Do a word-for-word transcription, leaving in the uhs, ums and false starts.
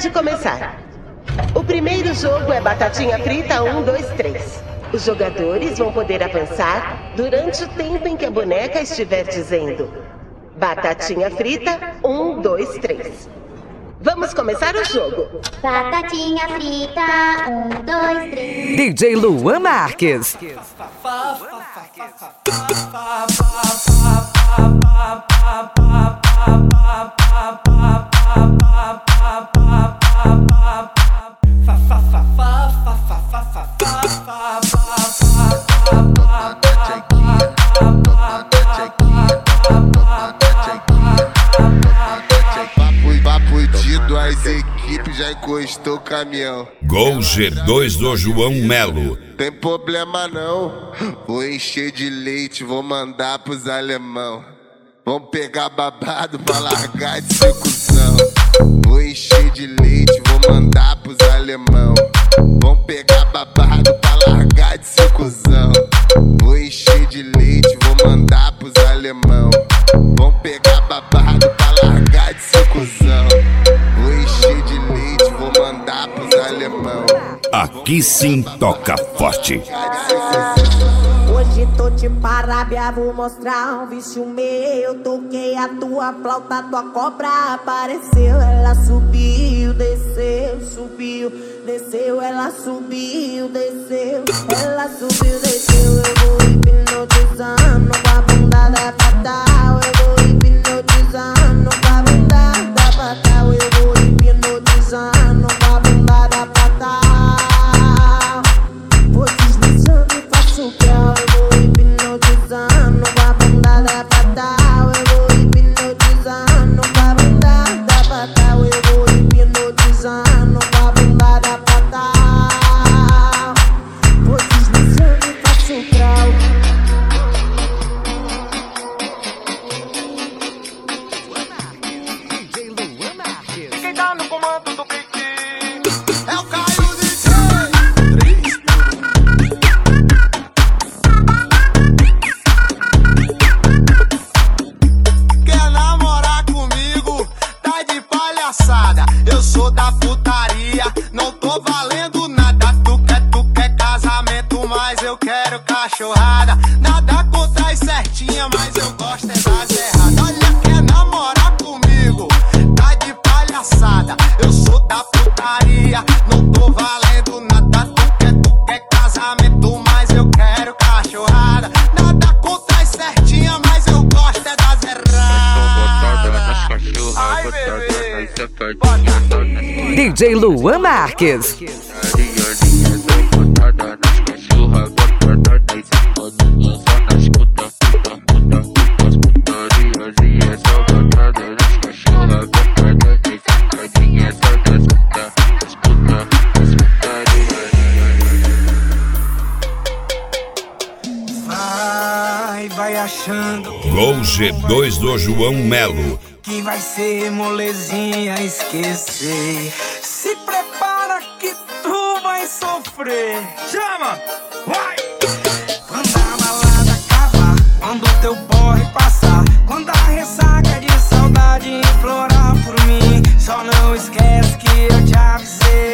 Pode começar. O primeiro jogo é Batatinha Frita um, dois, três. Os jogadores vão poder avançar durante o tempo em que a boneca estiver dizendo Batatinha Frita um, dois, três. Vamos começar o jogo. Batatinha frita, um, dois, três. D J Luan Marques. As equipes já encostou o caminhão. Gol G dois do João Melo. Tem problema não, vou encher de leite, vou mandar pros alemão. Vão pegar babado pra largar de ser cuzão. Vou encher de leite, vou mandar pros alemão. Vão pegar babado pra largar de ser cuzão. Vou encher de leite, vou mandar pros alemão. Vão pegar babado pra largar de ser cuzão. Vou encher de leite, vou mandar pros alemão. Aqui sim toca forte. Hoje tô de parábia, vou mostrar um vício meu. Toquei a tua flauta, tua cobra apareceu. Ela subiu, desceu, subiu, desceu. Ela subiu, desceu. Ela subiu, desceu. Eu vou hipnotizando com a bunda da fatal. Eu vou hipnotizando com a bunda da fatal. Eu vou hipnotizando com a bunda da fatal. Vou deslizando e faço o grau. Eu vou hipnotizando com a bunda da fatal. Eu vou hipnotizando com a bunda da fatal. Eu vou hipnotizando com a bunda da fatal. Vou deslizando e faço o grau. Quem tá no comando do beat é o Caio D J. Quer namorar comigo? Tá de palhaçada. Eu sou da putaria, não tô valendo nada. Tu quer, tu quer casamento, mas eu quero cachorrada. Nada contra as certinhas, mas eu gosto é das erradas. Olha, quer namorar comigo? Tá de palhaçada. Eu sou da putaria, não tô valendo nada. Tu quer, tu quer casamento, mas eu quero cachorrada. Nada contra as certinhas, mas eu gosto é das erradas. Ai, bebê. D J Luan Marques. Vai, vai achando que Gol G dois do João Melo. que vai ser molezinha esquecer. Se prepara que tu vai sofrer. Chama! Vai! Quando a balada acabar, quando teu porre passar, quando a ressaca de saudade implorar por mim, só não esquece que eu te avisei.